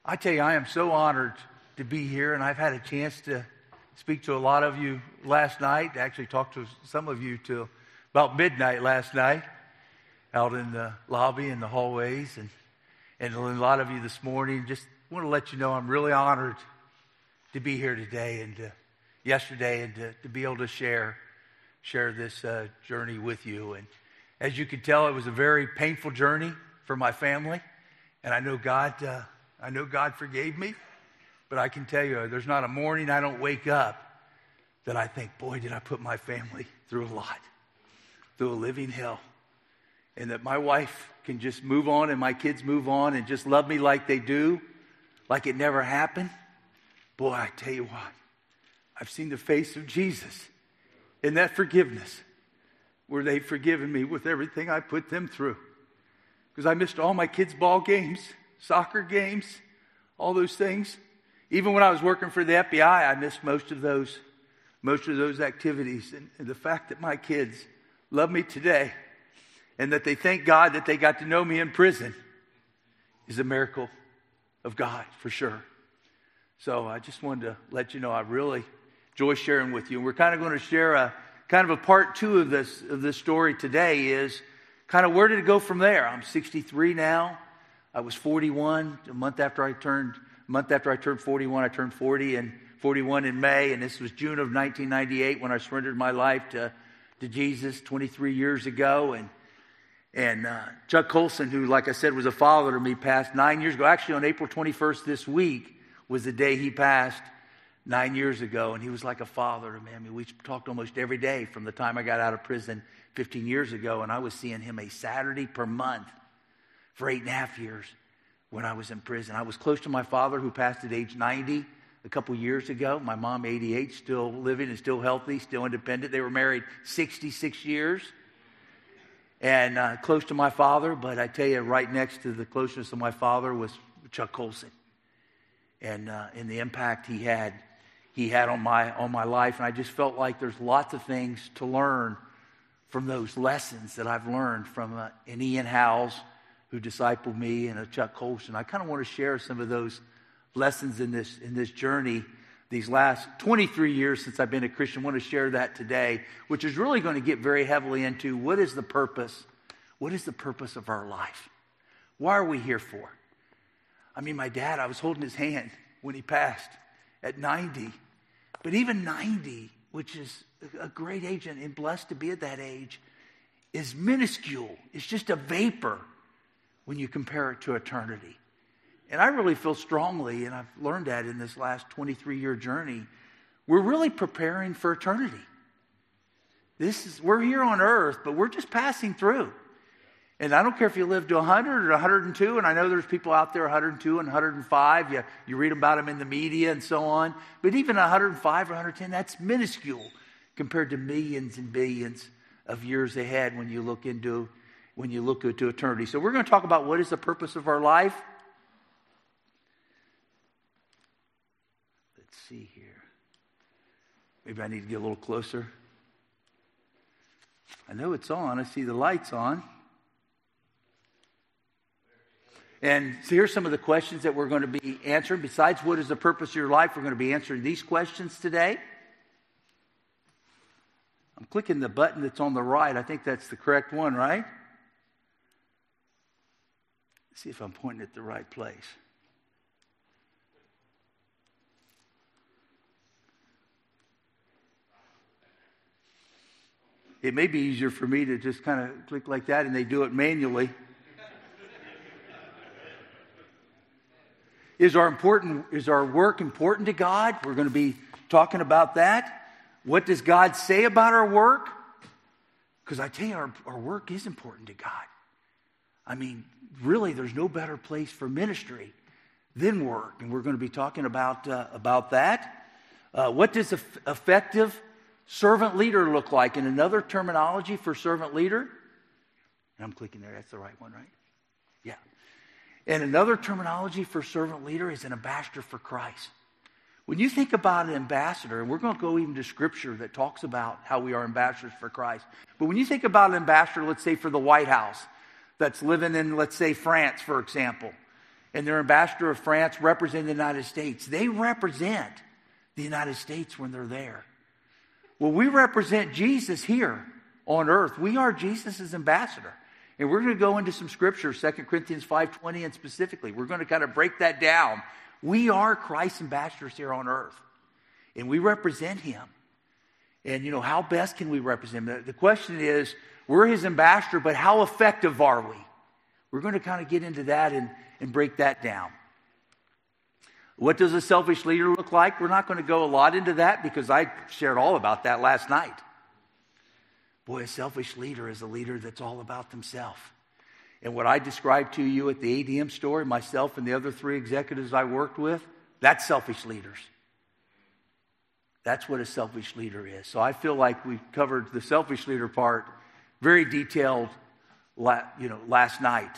I tell you, I am so honored to be here, and I've had a chance to speak to a lot of you last night. Actually, talked to some of you till about midnight last night, out in the lobby and the hallways, and a lot of you this morning. Just want to let you know I'm really honored to be here today and yesterday, and to be able to share this journey with you. And as you can tell, it was a very painful journey for my family, and I know God forgave me, but I can tell you, there's not a morning I don't wake up that I think, boy, did I put my family through a lot, through a living hell. And that my wife can just move on and my kids move on and just love me like they do, like it never happened. Boy, I tell you what, I've seen the face of Jesus in that forgiveness, where they've forgiven me with everything I put them through. Because I missed all my kids' ball games, soccer games, all those things. Even when I was working for the FBI, I missed most of those activities. And the fact that my kids love me today and that they thank God that they got to know me in prison is a miracle of God, for sure. So I just wanted to let you know I really enjoy sharing with you. And we're kind of going to share a part two of this story today, is kind of where did it go from there. I'm 63 now. I was 41 a month after I turned 41. I turned 40 and 41 in May, and this was June of 1998 when I surrendered my life to Jesus 23 years ago. And Chuck Colson, who, like I said, was a father to me, passed 9 years ago. Actually, on April 21st this week was the day he passed 9 years ago, and he was like a father to me. I mean, we talked almost every day from the time I got out of prison 15 years ago, and I was seeing him a Saturday per month for 8.5 years when I was in prison. I was close to my father, who passed at age 90 a couple years ago. My mom, 88, still living and still healthy, still independent. They were married 66 years. And close to my father, but I tell you, right next to the closeness of my father was Chuck Colson. And the impact he had on my life. And I just felt like there's lots of things to learn from those lessons that I've learned from an Ian Howes, who discipled me, and a Chuck Colson. I kind of want to share some of those lessons in this journey, these last 23 years since I've been a Christian. I want to share that today, which is really going to get very heavily into what is the purpose of our life? Why are we here for? I mean, my dad, I was holding his hand when he passed at 90. But even 90, which is a great age and blessed to be at that age, is minuscule. It's just a vapor when you compare it to eternity. And I really feel strongly, and I've learned that in this last 23-year journey, we're really preparing for eternity. We're here on earth, but we're just passing through. And I don't care if you live to 100 or 102, and I know there's people out there 102 and 105. You read about them in the media and so on. But even 105 or 110, that's minuscule compared to millions and billions of years ahead when you look into eternity. So we're going to talk about what is the purpose of our life. Let's see here. Maybe I need to get a little closer. I know it's on. I see the lights on. And so here's some of the questions that we're going to be answering. Besides what is the purpose of your life, we're going to be answering these questions today. I'm clicking the button that's on the right. I think that's the correct one, right? Let's see if I'm pointing at the right place. It may be easier for me to just kind of click like that, and they do it manually. Is our work important to God? We're going to be talking about that. What does God say about our work? Because I tell you, our work is important to God. I mean, really, there's no better place for ministry than work. And we're going to be talking about that. What does effective servant leader look like? And another terminology for servant leader. And I'm clicking there. That's the right one, right? Yeah. And another terminology for servant leader is an ambassador for Christ. When you think about an ambassador, and we're going to go even to Scripture that talks about how we are ambassadors for Christ. But when you think about an ambassador, let's say for the White House, that's living in, let's say, France, for example. and their ambassador of France represent the United States. They represent the United States when they're there. Well, we represent Jesus here on earth. We are Jesus' ambassador. And we're going to go into some scripture, 2 Corinthians 5:20, and specifically, we're going to kind of break that down. We are Christ's ambassadors here on earth, and we represent him. And, how best can we represent him? The question is, we're his ambassador, but how effective are we? We're going to kind of get into that and break that down. What does a selfish leader look like? We're not going to go a lot into that because I shared all about that last night. Boy, a selfish leader is a leader that's all about themselves. And what I described to you at the ADM story, myself and the other 3 executives I worked with, that's selfish leaders. That's what a selfish leader is. So I feel like we covered the selfish leader part very detailed last night.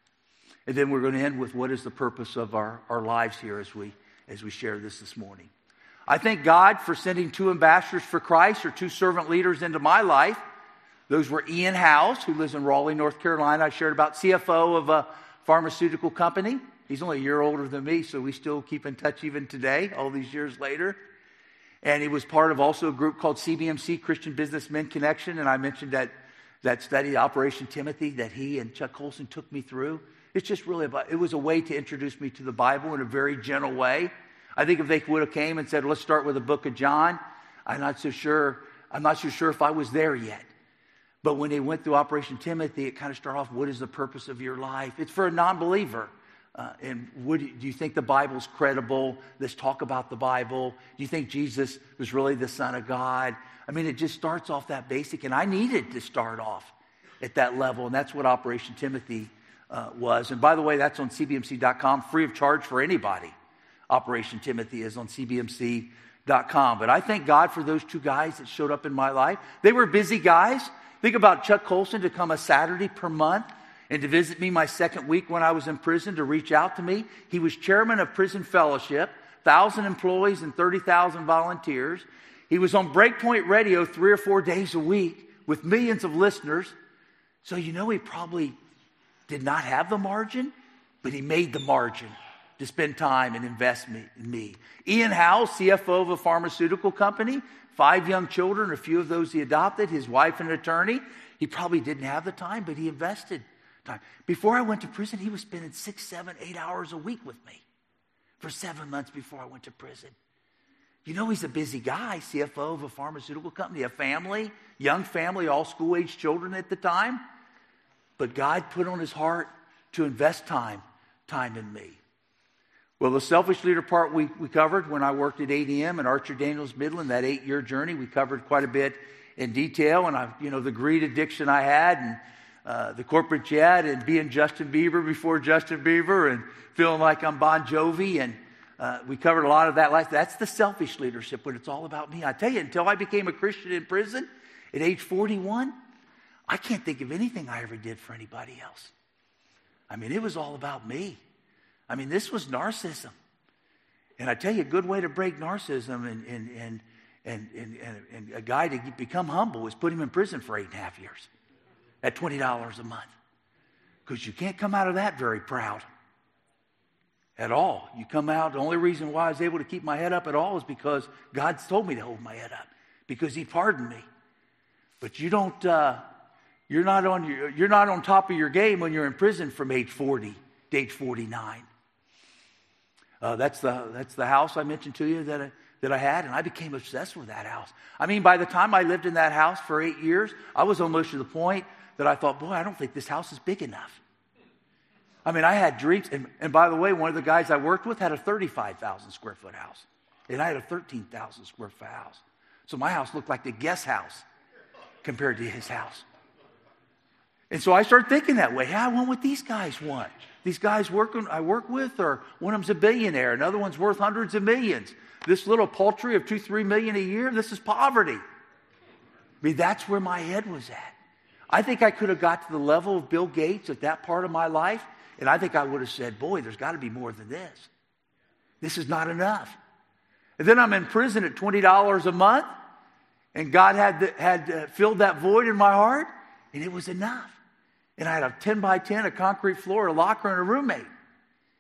And then we're going to end with what is the purpose of our lives here as we share this morning. I thank God for sending 2 ambassadors for Christ, or 2 servant leaders into my life. Those were Ian House, who lives in Raleigh, North Carolina. I shared about CFO of a pharmaceutical company. He's only a year older than me, so we still keep in touch even today, all these years later. And he was part of also a group called CBMC, Christian Businessmen Connection. And I mentioned that study, Operation Timothy, that he and Chuck Colson took me through. It's just really it was a way to introduce me to the Bible in a very gentle way. I think if they would have came and said, let's start with the book of John, I'm not so sure if I was there yet. But when they went through Operation Timothy, it kind of started off, what is the purpose of your life? It's for a non-believer. And do you think the Bible's credible? Let's talk about the Bible. Do you think Jesus was really the Son of God? I mean, it just starts off that basic. And I needed to start off at that level. And that's what Operation Timothy was. And by the way, that's on cbmc.com, free of charge for anybody. Operation Timothy is on cbmc.com. But I thank God for those 2 guys that showed up in my life. They were busy guys. Think about Chuck Colson to come a Saturday per month and to visit me my 2nd week when I was in prison, to reach out to me. He was chairman of Prison Fellowship, 1,000 employees and 30,000 volunteers. He was on Breakpoint Radio 3 or 4 days a week with millions of listeners. So he probably did not have the margin, but he made the margin to spend time and invest in me. Ian House, CFO of a pharmaceutical company, 5 young children, a few of those he adopted, his wife an attorney. He probably didn't have the time, but he invested time. Before I went to prison, he was spending 6, 7, 8 hours a week with me for 7 months before I went to prison. He's a busy guy, CFO of a pharmaceutical company, a family, young family, all school-age children at the time. But God put on his heart to invest time in me. Well, the selfish leader part we covered when I worked at ADM and Archer Daniels Midland, that 8-year journey, we covered quite a bit in detail. And the greed addiction I had, and the corporate jet, and being Justin Bieber before Justin Bieber, and feeling like I'm Bon Jovi, and we covered a lot of that life. That's the selfish leadership when it's all about me. I tell you, until I became a Christian in prison at age 41, I can't think of anything I ever did for anybody else. I mean, it was all about me. I mean, this was narcissism. And I tell you, a good way to break narcissism and a guy to become humble is put him in prison for 8.5 years at $20 a month. Because you can't come out of that very proud at all. You come out, the only reason why I was able to keep my head up at all is because God's told me to hold my head up, because he pardoned me. But you're not on top of your game when you're in prison from age 40 to age 49. That's the house I mentioned to you that I had, and I became obsessed with that house. I mean, by the time I lived in that house for 8 years, I was almost to the point that I thought, boy, I don't think this house is big enough. I mean, I had dreams, and by the way, one of the guys I worked with had a 35,000 square foot house, and I had a 13,000 square foot house. So my house looked like the guest house compared to his house. And so I started thinking that way. Hey, I want what these guys want. These guys I work with, or one of them's a billionaire, another one's worth hundreds of millions. This little paltry of $2-3 million a year, this is poverty. I mean, that's where my head was at. I think I could have got to the level of Bill Gates at that part of my life, and I think I would have said, boy, there's got to be more than this. This is not enough. And then I'm in prison at $20 a month, and God had filled that void in my heart, and it was enough. And I had a 10 by 10, a concrete floor, a locker, and a roommate.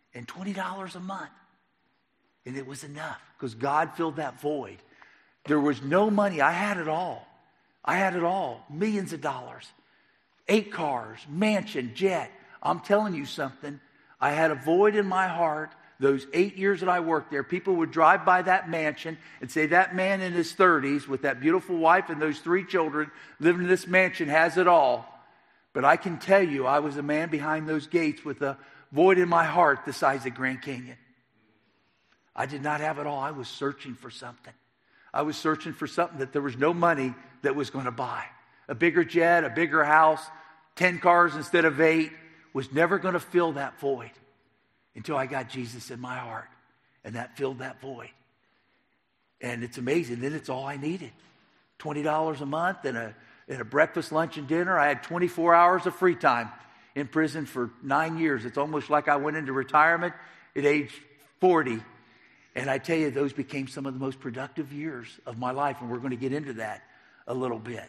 and $20 a month. And it was enough because God filled that void. There was no money. I had it all. I had it all. Millions of dollars. 8 cars, mansion, jet. I'm telling you something. I had a void in my heart. Those 8 years that I worked there, people would drive by that mansion and say, that man in his 30s with that beautiful wife and those 3 children living in this mansion has it all. But I can tell you, I was a man behind those gates with a void in my heart the size of Grand Canyon. I did not have it all. I was searching for something. I was searching for something that there was no money that was going to buy. A bigger jet, a bigger house, 10 cars instead of 8 was never going to fill that void until I got Jesus in my heart. And that filled that void. And it's amazing. Then it's all I needed. $20 a month and a breakfast, lunch, and dinner. I had 24 hours of free time in prison for 9 years. It's almost like I went into retirement at age 40. And I tell you, those became some of the most productive years of my life. And we're going to get into that a little bit.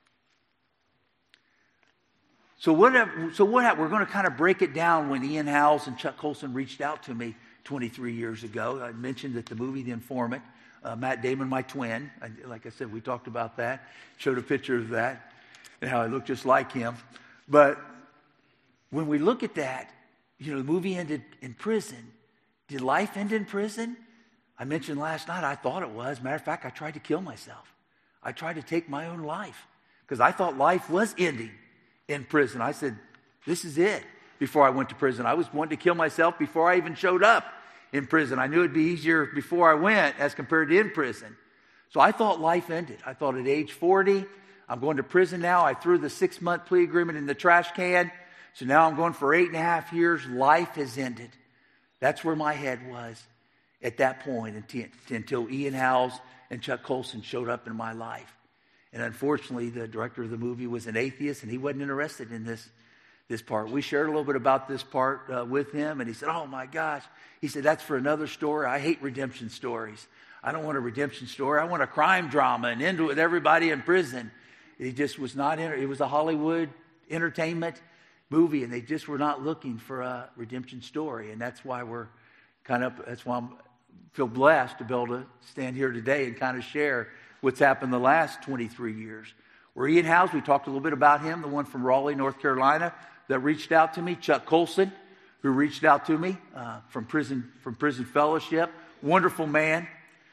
So what happened? We're going to kind of break it down when Ian Howells and Chuck Colson reached out to me 23 years ago. I mentioned that the movie The Informant, Matt Damon, my twin, like I said, we talked about that, showed a picture of that and how I look just like him. But when we look at that, the movie ended in prison. Did life end in prison? I mentioned last night I thought it was. Matter of fact, I tried to kill myself. I tried to take my own life because I thought life was ending in prison. I said, this is it. Before I went to prison, I was wanting to kill myself before I even showed up in prison. I knew it'd be easier before I went as compared to in prison. So I thought life ended. I thought at age 40, I'm going to prison now. I threw the 6-month plea agreement in the trash can. So now I'm going for 8.5 years. Life has ended. That's where my head was at that point until Ian Howells and Chuck Colson showed up in my life. And unfortunately, the director of the movie was an atheist, and he wasn't interested in this part. We shared a little bit about this part with him, and he said, oh, my gosh. He said, that's for another story. I hate redemption stories. I don't want a redemption story. I want a crime drama and end it with everybody in prison. He just was not in it. It was a Hollywood entertainment movie, and they just were not looking for a redemption story. And that's why that's why I feel blessed to be able to stand here today and kind of share what's happened the last 23 years. Where Ian Howells, we talked a little bit about him, the one from Raleigh, North Carolina, that reached out to me. Chuck Colson, who reached out to me from Prison Fellowship. Wonderful man.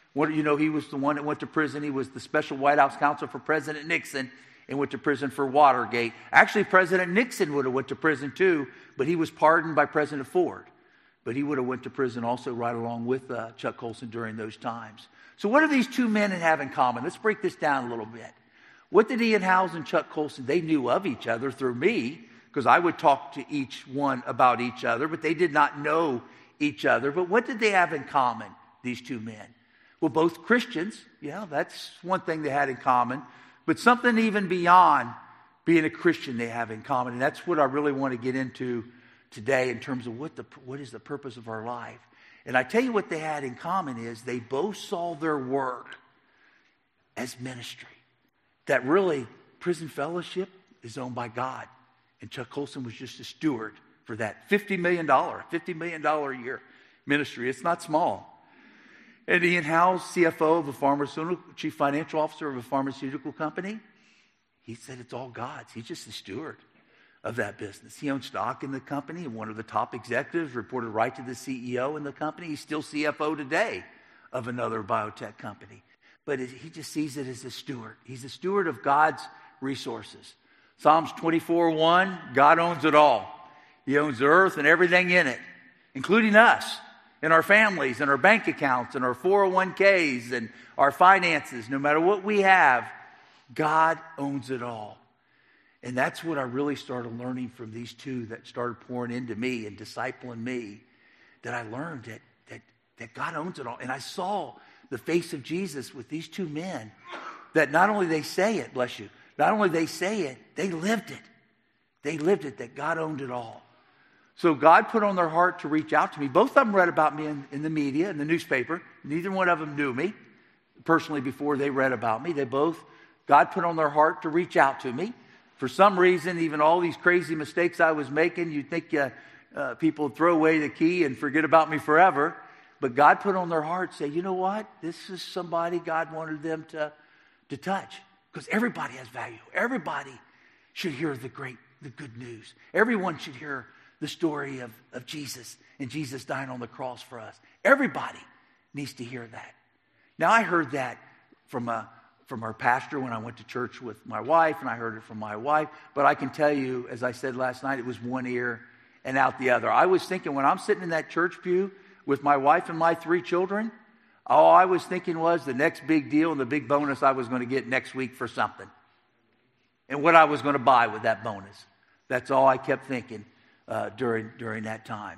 He was the one that went to prison. He was the special White House counsel for President Nixon and went to prison for Watergate. Actually, President Nixon would have went to prison too, but he was pardoned by President Ford. But he would have went to prison also right along with Chuck Colson during those times. So what do these two men have in common? Let's break this down a little bit. What did Ian Howells and Chuck Colson, they knew of each other through me, because I would talk to each one about each other, but they did not know each other. But what did they have in common, these two men? Well, both Christians. Yeah, that's one thing they had in common. But something even beyond being a Christian they have in common. And that's what I really want to get into today in terms of what is the purpose of our life. And I tell you what they had in common is they both saw their work as ministry. That really, Prison Fellowship is owned by God. And Chuck Colson was just a steward for that $50 million a year ministry. It's not small. And Ian Howells, CFO of a pharmaceutical, chief financial officer of a pharmaceutical company, he said it's all God's. He's just a steward of that business. He owned stock in the company, and one of the top executives reported right to the CEO in the company. He's still CFO today of another biotech company. But he just sees it as a steward. He's a steward of God's resources. Psalms 24:1, God owns it all. He owns the earth and everything in it, including us and our families and our bank accounts and our 401ks and our finances. No matter what we have, God owns it all. And that's what I really started learning from these two that started pouring into me and discipling me, that I learned that God owns it all. And I saw the face of Jesus with these two men, that not only they say it, bless you, not only they say it, they lived it. They lived it, that God owned it all. So God put on their heart to reach out to me. Both of them read about me in the media, in the newspaper. Neither one of them knew me personally before they read about me. God put on their heart to reach out to me. For some reason, even all these crazy mistakes I was making, you'd think people would throw away the key and forget about me forever. But God put on their heart, say, you know what? This is somebody God wanted them to touch. Because everybody has value. Everybody should hear the good news. Everyone should hear the story of Jesus and Jesus dying on the cross for us. Everybody needs to hear that. Now, I heard that from our pastor when I went to church with my wife, and I heard it from my wife. But I can tell you, as I said last night, it was one ear and out the other. I was thinking when I'm sitting in that church pew with my wife and my 3 children, all I was thinking was the next big deal and the big bonus I was going to get next week for something. And what I was going to buy with that bonus. That's all I kept thinking during that time.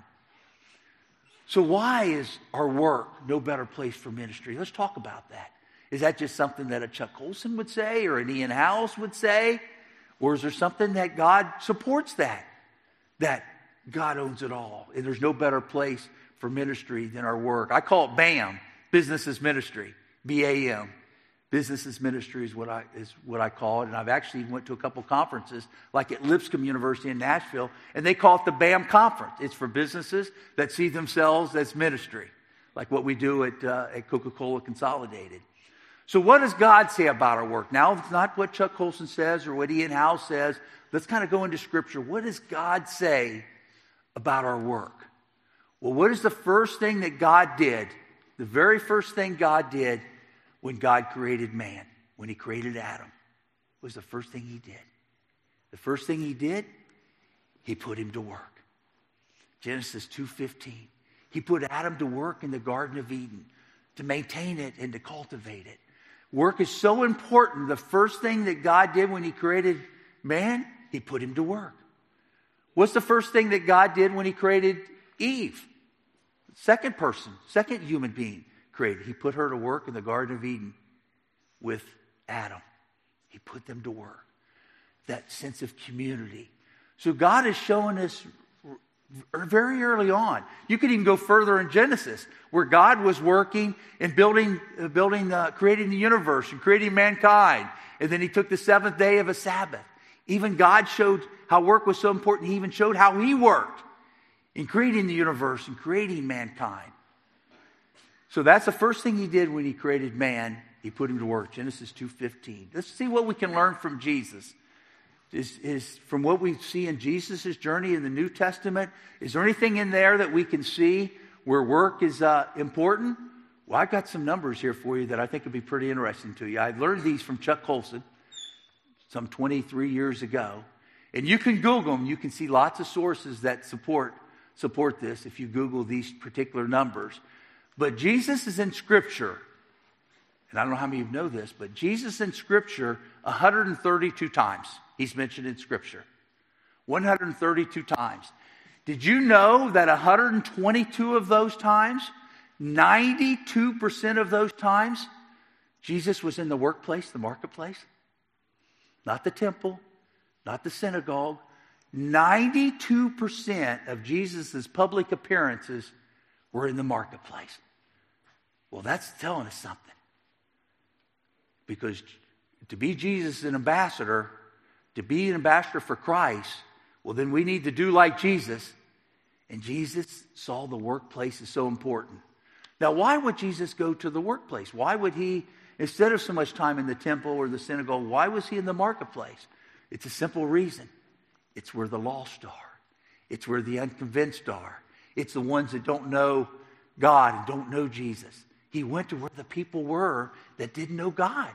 So why is our work no better place for ministry? Let's talk about that. Is that just something that a Chuck Colson would say or an Ian House would say? Or is there something that God supports that God owns it all? And there's no better place for ministry than our work. I call it BAM, Business is Ministry, BAM. Business is Ministry is what I call it. And I've actually went to a couple conferences, like at Lipscomb University in Nashville, and they call it the BAM Conference. It's for businesses that see themselves as ministry, like what we do at Coca-Cola Consolidated. So what does God say about our work? Now, it's not what Chuck Colson says or what Ian House says. Let's kind of go into Scripture. What does God say about our work? Well, what is the first thing that God did? The very first thing God did when God created man, when he created Adam, was the first thing he did. The first thing he did, he put him to work. Genesis 2:15. He put Adam to work in the Garden of Eden to maintain it and to cultivate it. Work is so important. The first thing that God did when he created man, he put him to work. What's the first thing that God did when he created Eve? Second human being created. He put her to work in the Garden of Eden with Adam. He put them to work. That sense of community. So God is showing us very early on. You could even go further in Genesis, where God was working and creating the universe and creating mankind. And then he took the 7th day of a Sabbath. Even God showed how work was so important. He even showed how he worked in creating the universe and creating mankind. So that's the first thing he did when he created man. He put him to work. Genesis 2:15. Let's see what we can learn from Jesus. Is from what we see in Jesus' journey in the New Testament, is there anything in there that we can see where work is important? Well, I've got some numbers here for you that I think would be pretty interesting to you. I learned these from Chuck Colson some 23 years ago. And you can Google them. You can see lots of sources that support this if you Google these particular numbers. But Jesus is in Scripture. And I don't know how many of you know this, but Jesus in Scripture 132 times. He's mentioned in Scripture. 132 times. Did you know that 122 of those times, 92% of those times, Jesus was in the workplace, the marketplace? Not the temple, not the synagogue. 92% of Jesus' public appearances were in the marketplace. Well, that's telling us something. Because to be Jesus' ambassador, to be an ambassador for Christ, well, then we need to do like Jesus. And Jesus saw the workplace as so important. Now, why would Jesus go to the workplace? Why would he, instead of so much time in the temple or the synagogue, why was he in the marketplace? It's a simple reason. It's where the lost are. It's where the unconvinced are. It's the ones that don't know God and don't know Jesus. He went to where the people were that didn't know God.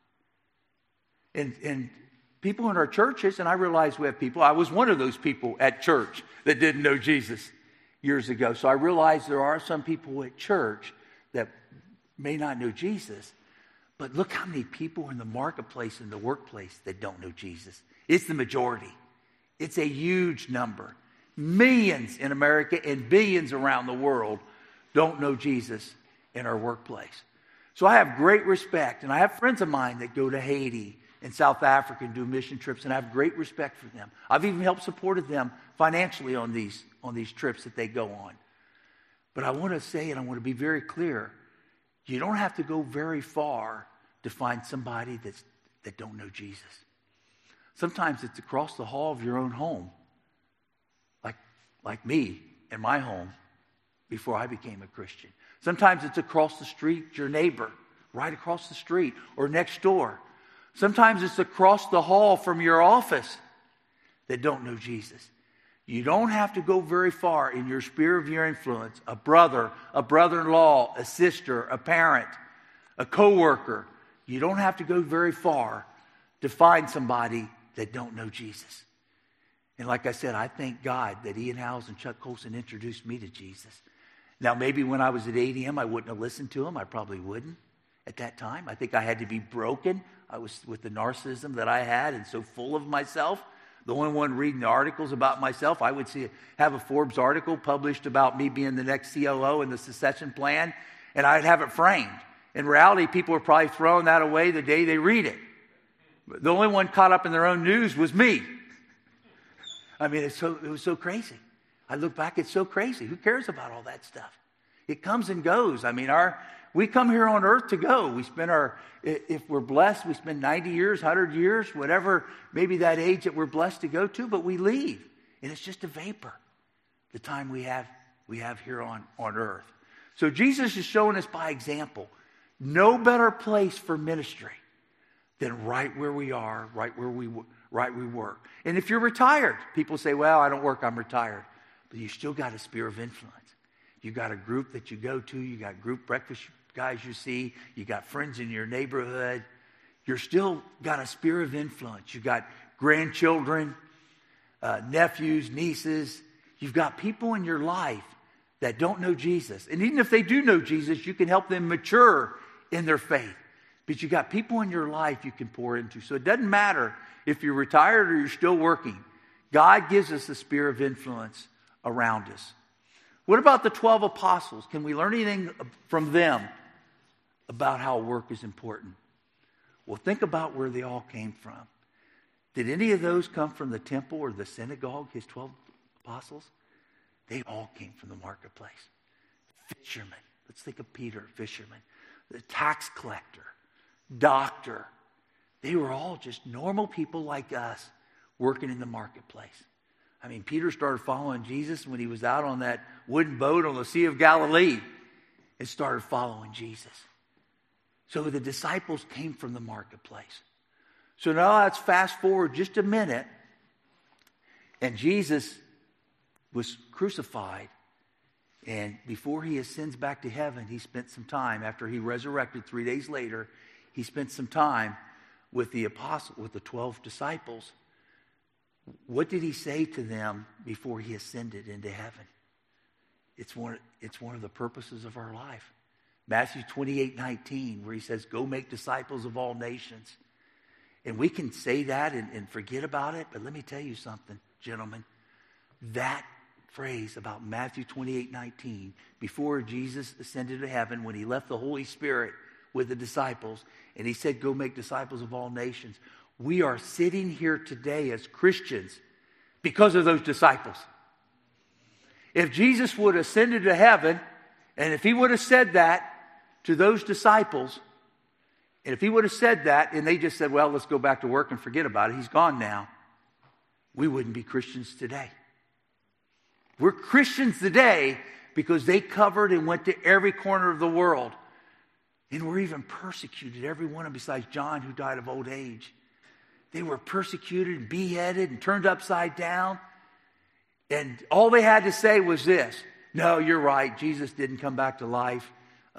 And people in our churches, and I realize we have people, I was one of those people at church that didn't know Jesus years ago. So I realize there are some people at church that may not know Jesus. But look how many people in the marketplace, in the workplace, that don't know Jesus. It's the majority. It's a huge number. Millions in America and billions around the world don't know Jesus in our workplace. So I have great respect, and I have friends of mine that go to Haiti and South Africa and do mission trips, and I have great respect for them. I've even helped supported them financially on these trips that they go on. But I want to say, and I want to be very clear, you don't have to go very far to find somebody that don't know Jesus. Sometimes it's across the hall of your own home. Like like me in my home before I became a Christian. Sometimes it's across the street, your neighbor, right across the street or next door. Sometimes it's across the hall from your office that don't know Jesus. You don't have to go very far in your sphere of your influence. A brother, a brother-in-law, a sister, a parent, a coworker. You don't have to go very far to find somebody that don't know Jesus. And like I said, I thank God that Ian Howes and Chuck Colson introduced me to Jesus. Now, maybe when I was at ADM, I wouldn't have listened to him. I probably wouldn't at that time. I think I had to be broken. I was with the narcissism that I had and so full of myself. The only one reading the articles about myself. I would have a Forbes article published about me being the next COO in the succession plan, and I'd have it framed. In reality, people are probably throwing that away the day they read it. The only one caught up in their own news was me. I mean, it was so crazy. I look back, it's so crazy. Who cares about all that stuff? It comes and goes. I mean, we come here on earth to go. We spend if we're blessed, we spend 90 years, 100 years, whatever, maybe that age that we're blessed to go to, but we leave. And it's just a vapor, the time we have here on earth. So Jesus is showing us by example, no better place for ministry than right where we are, right where we work. And if you're retired, people say, well, I don't work, I'm retired. But you still got a sphere of influence. You got a group that you go to. You got group breakfast guys you see. You got friends in your neighborhood. You're still got a sphere of influence. You got grandchildren, nephews, nieces. You've got people in your life that don't know Jesus. And even if they do know Jesus, you can help them mature in their faith. But you got people in your life you can pour into. So it doesn't matter if you're retired or you're still working. God gives us a sphere of influence around us. What about the 12 apostles? Can we learn anything from them about how work is important? Well, think about where they all came from. Did any of those come from the temple or the synagogue, his 12 apostles? They all came from the marketplace. Fishermen. Let's think of Peter, fisherman. The tax collector, doctor. They were all just normal people like us working in the marketplace. I mean, Peter started following Jesus when he was out on that wooden boat on the Sea of Galilee and started following Jesus. So the disciples came from the marketplace. So now let's fast forward just a minute. And Jesus was crucified. And before he ascends back to heaven, he spent some time, after he resurrected 3 days later, he spent some time with the 12 disciples. What did he say to them before he ascended into heaven? It's one of the purposes of our life. Matthew 28:19, where he says, go make disciples of all nations. And we can say that and forget about it, but let me tell you something, gentlemen. That phrase about Matthew 28:19, before Jesus ascended to heaven, when he left the Holy Spirit with the disciples, and he said, go make disciples of all nations. We are sitting here today as Christians because of those disciples. If Jesus would have ascended to heaven, and if he would have said that to those disciples, and if he would have said that, and they just said, well, let's go back to work and forget about it, he's gone now, we wouldn't be Christians today. We're Christians today because they covered and went to every corner of the world. And were even persecuted, every one of them besides John, who died of old age. They were persecuted and beheaded and turned upside down. And all they had to say was this: no, you're right, Jesus didn't come back to life.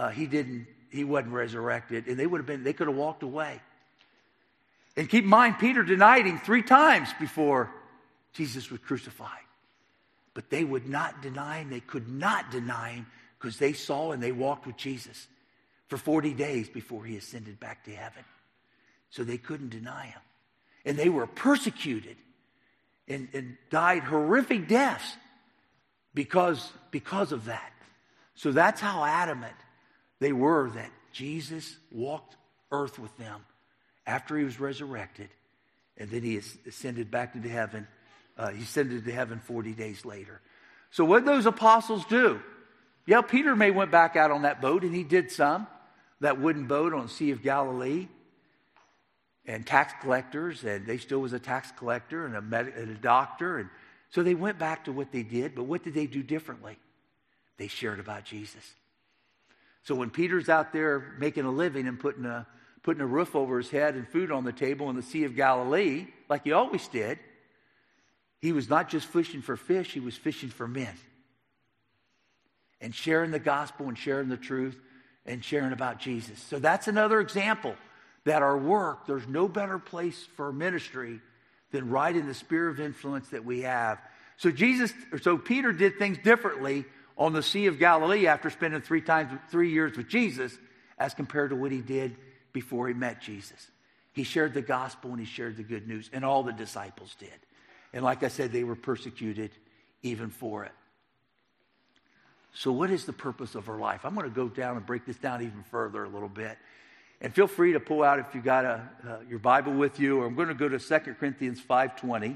He wasn't resurrected. And they could have walked away. And keep in mind, Peter denied him 3 times before Jesus was crucified. But they would not deny him. They could not deny him because they saw and they walked with Jesus for 40 days before he ascended back to heaven. So they couldn't deny him. And they were persecuted and died horrific deaths because of that. So that's how adamant they were that Jesus walked earth with them after he was resurrected. And then he ascended back into heaven. He ascended to heaven 40 days later. So what did those apostles do? Yeah, Peter may went back out on that boat, and he did some. That wooden boat on the Sea of Galilee. And tax collectors, and they still was a tax collector and a doctor, and So they went back to what they did, but what did they do differently? They shared about Jesus. So when Peter's out there making a living and putting a roof over his head and food on the table in the Sea of Galilee, like he always did, he was not just fishing for fish, he was fishing for men. And sharing the gospel and sharing the truth and sharing about Jesus. So that's another example that our work, there's no better place for ministry than right in the sphere of influence that we have. So Peter did things differently on the Sea of Galilee after spending 3 years with Jesus as compared to what he did before he met Jesus. He shared the gospel and he shared the good news, and all the disciples did. And like I said, they were persecuted even for it. So what is the purpose of our life? I'm going to go down and break this down even further a little bit. And feel free to pull out if you got your Bible with you, or I'm going to go to 2 Corinthians 5:20.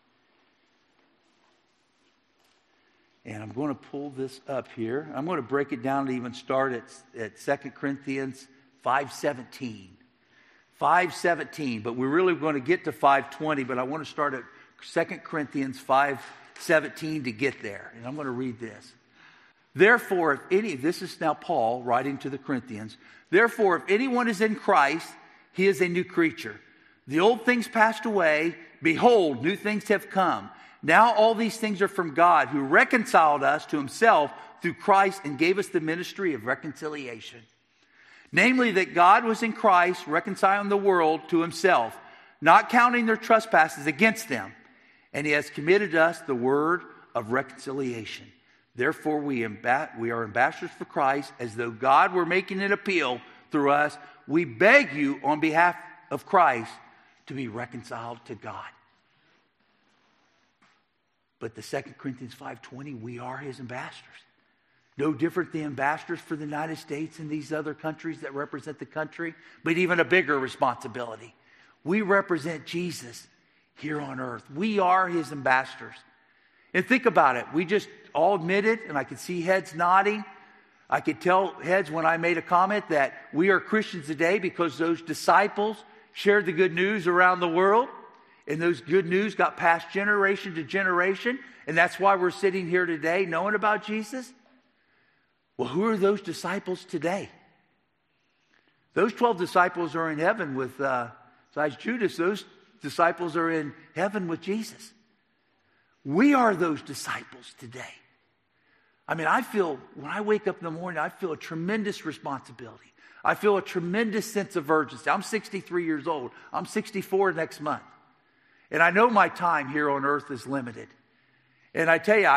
And I'm going to pull this up here. I'm going to break it down and even start at 2 Corinthians 5:17. 5:17, but we're really going to get to 5:20, but I want to start at 2 Corinthians 5:17 to get there. And I'm going to read this. Therefore, this is now Paul writing to the Corinthians. Therefore, if anyone is in Christ, he is a new creature. The old things passed away. Behold, new things have come. Now all these things are from God, who reconciled us to himself through Christ and gave us the ministry of reconciliation. Namely, that God was in Christ reconciling the world to himself, not counting their trespasses against them. And he has committed us the word of reconciliation. Therefore, we are ambassadors for Christ, as though God were making an appeal through us. We beg you on behalf of Christ to be reconciled to God. But the 2 Corinthians 5:20, we are his ambassadors. No different than ambassadors for the United States and these other countries that represent the country, but even a bigger responsibility. We represent Jesus here on earth. We are his ambassadors. And think about it. We just all admitted, and I could see heads nodding. I could tell heads when I made a comment that we are Christians today because those disciples shared the good news around the world. And those good news got passed generation to generation. And that's why we're sitting here today knowing about Jesus. Well, who are those disciples today? Those 12 disciples are in heaven with, besides Judas, those disciples are in heaven with Jesus. We are those disciples today. I mean, when I wake up in the morning, I feel a tremendous responsibility. I feel a tremendous sense of urgency. I'm 63 years old. I'm 64 next month. And I know my time here on earth is limited. And I tell you,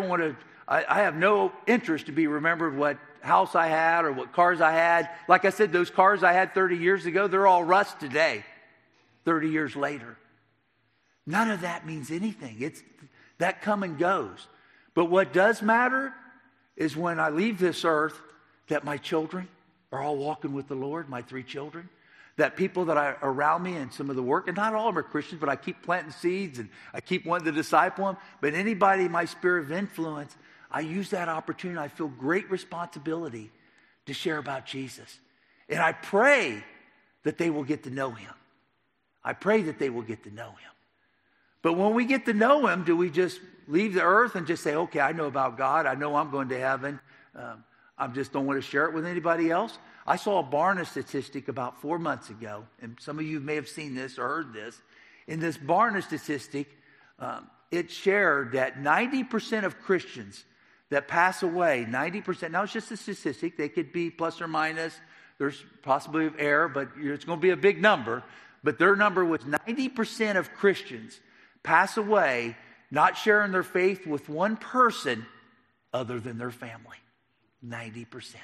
I have no interest to be remembered what house I had or what cars I had. Like I said, those cars I had 30 years ago, they're all rust today, 30 years later. None of that means anything. That come and goes. But what does matter is when I leave this earth, that my children are all walking with the Lord, my 3 children. That people that are around me and some of the work, and not all of them are Christians, but I keep planting seeds and I keep wanting to disciple them. But anybody in my sphere of influence, I use that opportunity. I feel great responsibility to share about Jesus. And I pray that they will get to know him. I pray that they will get to know him. But when we get to know him, do we just leave the earth and just say, okay, I know about God. I know I'm going to heaven. I just don't want to share it with anybody else. I saw a Barna statistic about 4 months ago, and some of you may have seen this or heard this. In this Barna statistic, it shared that 90% of Christians that pass away, 90%, now it's just a statistic, they could be plus or minus, there's possibility of error, but it's going to be a big number. But their number was 90% of Christians pass away not sharing their faith with one person other than their family. 90%.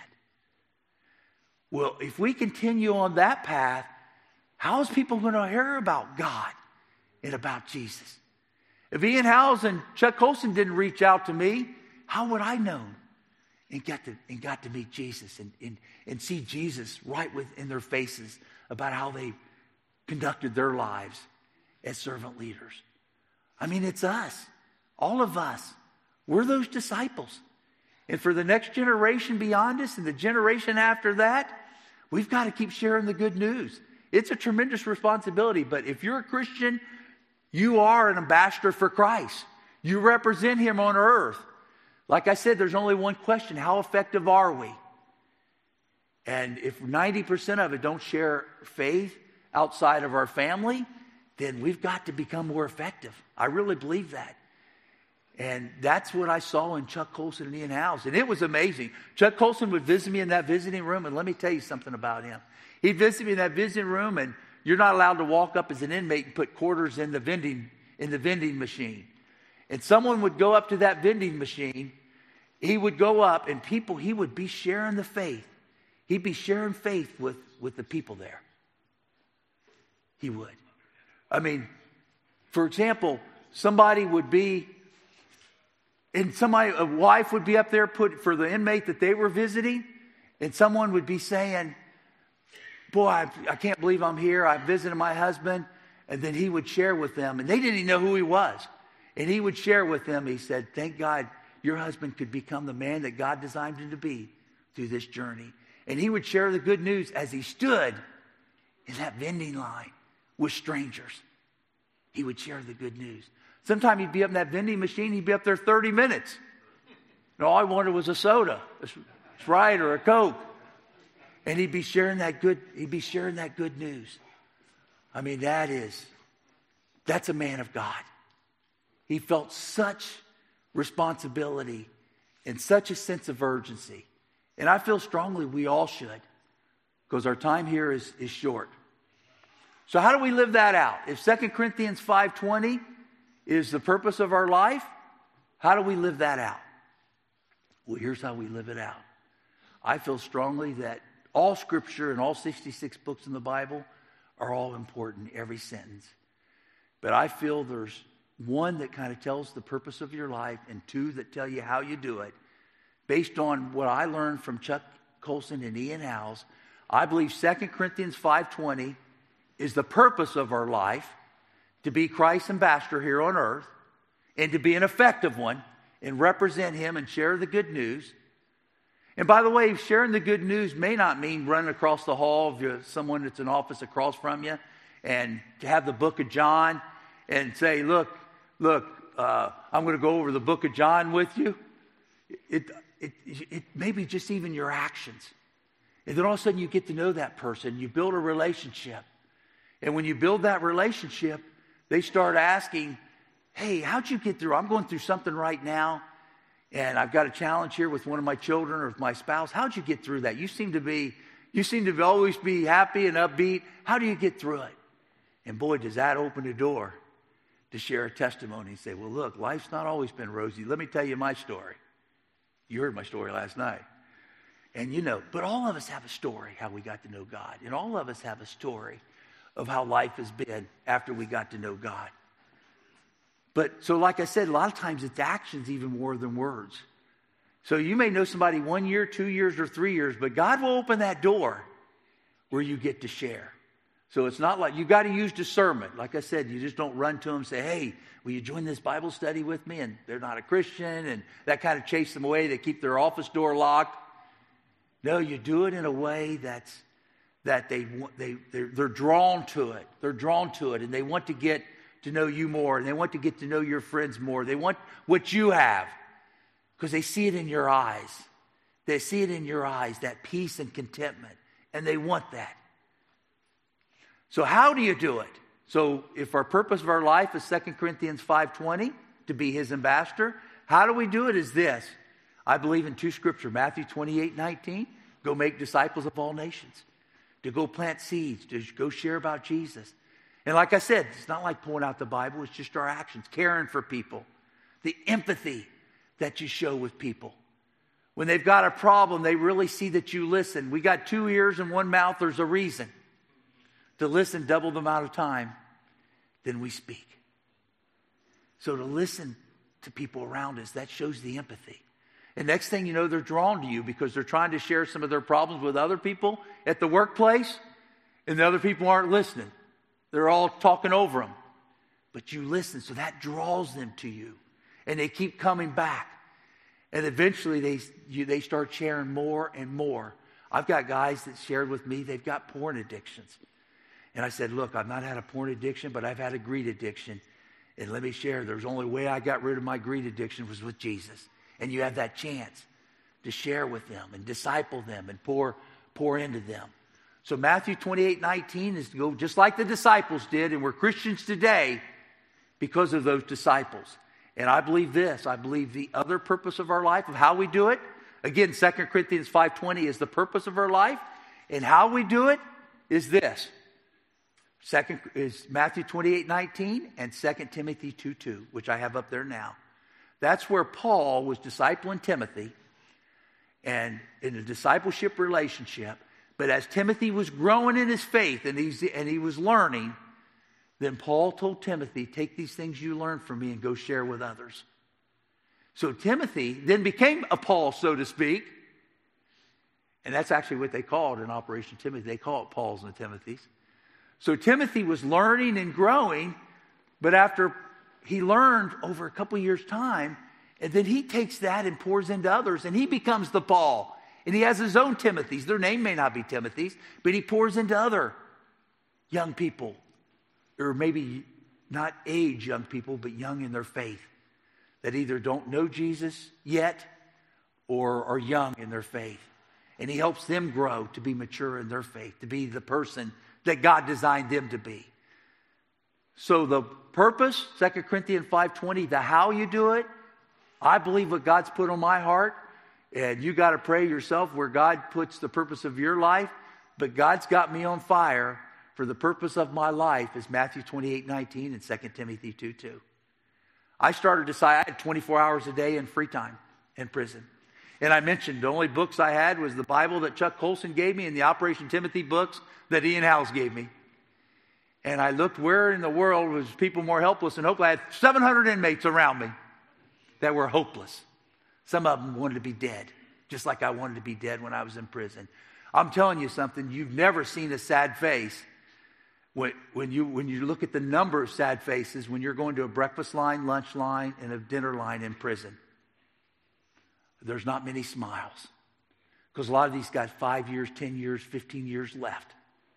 Well, if we continue on that path, how is people going to hear about God and about Jesus? If Ian Howes and Chuck Colson didn't reach out to me, how would I know and got to meet Jesus and see Jesus right within their faces about how they conducted their lives as servant leaders? I mean, it's us, all of us. We're those disciples. And for the next generation beyond us and the generation after that, we've got to keep sharing the good news. It's a tremendous responsibility, but if you're a Christian, you are an ambassador for Christ. You represent him on earth. Like I said, there's only one question: how effective are we? And if 90% of it don't share faith outside of our family, then we've got to become more effective. I really believe that. And that's what I saw in Chuck Colson and Ian Howes. And it was amazing. Chuck Colson would visit me in that visiting room, and let me tell you something about him. He'd visit me in that visiting room, and you're not allowed to walk up as an inmate and put quarters in the vending machine. And someone would go up to that vending machine. He would go up, and he would be sharing the faith. He'd be sharing faith with the people there. He would. I mean, for example, somebody would be, and a wife would be up there for the inmate that they were visiting, and someone would be saying, boy, I can't believe I'm here. I'm visiting my husband. And then he would share with them, and they didn't even know who he was. And he would share with them, he said, thank God your husband could become the man that God designed him to be through this journey. And he would share the good news as he stood in that vending line with strangers. He would share the good news. Sometimes he'd be up in that vending machine, he'd be up there 30 minutes. And all I wanted was a soda, a Sprite or a Coke. And he'd be sharing that good news. I mean, that's a man of God. He felt such responsibility and such a sense of urgency. And I feel strongly we all should, because our time here is short. So how do we live that out? If 2 Corinthians 5:20 is the purpose of our life, how do we live that out? Well, here's how we live it out. I feel strongly that all Scripture and all 66 books in the Bible are all important, every sentence. But I feel there's one that kind of tells the purpose of your life, and two that tell you how you do it. Based on what I learned from Chuck Colson and Ian Howes, I believe 2 Corinthians 5:20 is the purpose of our life, to be Christ's ambassador here on earth, and to be an effective one, and represent him and share the good news. And by the way, sharing the good news may not mean running across the hall of someone that's in office across from you and to have the book of John and say, look, I'm going to go over the book of John with you. It may be just even your actions. And then all of a sudden you get to know that person. You build a relationship. And when you build that relationship, they start asking, hey, how'd you get through? I'm going through something right now, and I've got a challenge here with one of my children or with my spouse. How'd you get through that? You seem to always be happy and upbeat. How do you get through it? And boy, does that open the door to share a testimony and say, well, look, life's not always been rosy. Let me tell you my story. You heard my story last night. And but all of us have a story how we got to know God. And all of us have a story of how life has been after we got to know God. But so like I said, a lot of times it's actions even more than words. So you may know somebody 1 year, 2 years, or 3 years, but God will open that door where you get to share. So it's not like, you got to use discernment. Like I said, you just don't run to them and say, hey, will you join this Bible study with me? And they're not a Christian, and that kind of chase them away. They keep their office door locked. No, you do it in a way that they're drawn to it. They're drawn to it, and they want to get to know you more, and they want to get to know your friends more. They want what you have because they see it in your eyes. They see it in your eyes, that peace and contentment, and they want that. So how do you do it? So if our purpose of our life is 2 Corinthians 5:20, to be his ambassador, how do we do it is this. I believe in two scriptures, Matthew 28:19, go make disciples of all nations, to go plant seeds, to go share about Jesus. And like I said, it's not like pulling out the Bible, it's just our actions, caring for people, the empathy that you show with people. When they've got a problem, they really see that you listen. We got 2 ears and 1 mouth, there's a reason. To listen double the amount of time than we speak. So to listen to people around us, that shows the empathy. And next thing you know, they're drawn to you because they're trying to share some of their problems with other people at the workplace, and the other people aren't listening. They're all talking over them. But you listen, so that draws them to you. And they keep coming back. And eventually they start sharing more and more. I've got guys that shared with me, they've got porn addictions. And I said, look, I've not had a porn addiction, but I've had a greed addiction. And let me share, there's only way I got rid of my greed addiction was with Jesus. And you have that chance to share with them and disciple them and pour into them. So Matthew 28:19 is to go just like the disciples did, and we're Christians today because of those disciples. And I believe this. I believe the other purpose of our life, of how we do it, again, 2 Corinthians 5:20 is the purpose of our life, and how we do it is this. Second is Matthew 28:19 and 2 Timothy 2:2, which I have up there now. That's where Paul was discipling Timothy and in a discipleship relationship. But as Timothy was growing in his faith and he was learning, then Paul told Timothy, take these things you learned from me and go share with others. So Timothy then became a Paul, so to speak. And that's actually what they call it in Operation Timothy. They call it Pauls and Timothys. So Timothy was learning and growing, but after he learned over a couple years' time, and then he takes that and pours into others, and he becomes the Paul. And he has his own Timothys. Their name may not be Timothys, but he pours into other young people, or maybe not age young people, but young in their faith, that either don't know Jesus yet or are young in their faith. And he helps them grow to be mature in their faith, to be the person that God designed them to be. So the purpose, 2 Corinthians 5:20, the how you do it, I believe what God's put on my heart, and you got to pray yourself where God puts the purpose of your life, but God's got me on fire for the purpose of my life is Matthew 28:19 and 2 Timothy 2:2. I started to say I had 24 hours a day in free time in prison. And I mentioned the only books I had was the Bible that Chuck Colson gave me and the Operation Timothy books that Ian Howes gave me. And I looked where in the world was people more helpless and hopeless. I had 700 inmates around me that were hopeless. Some of them wanted to be dead, just like I wanted to be dead when I was in prison. I'm telling you something, you've never seen a sad face. When you look at the number of sad faces when you're going to a breakfast line, lunch line, and a dinner line in prison, there's not many smiles. Because a lot of these guys, 5 years, 10 years, 15 years left.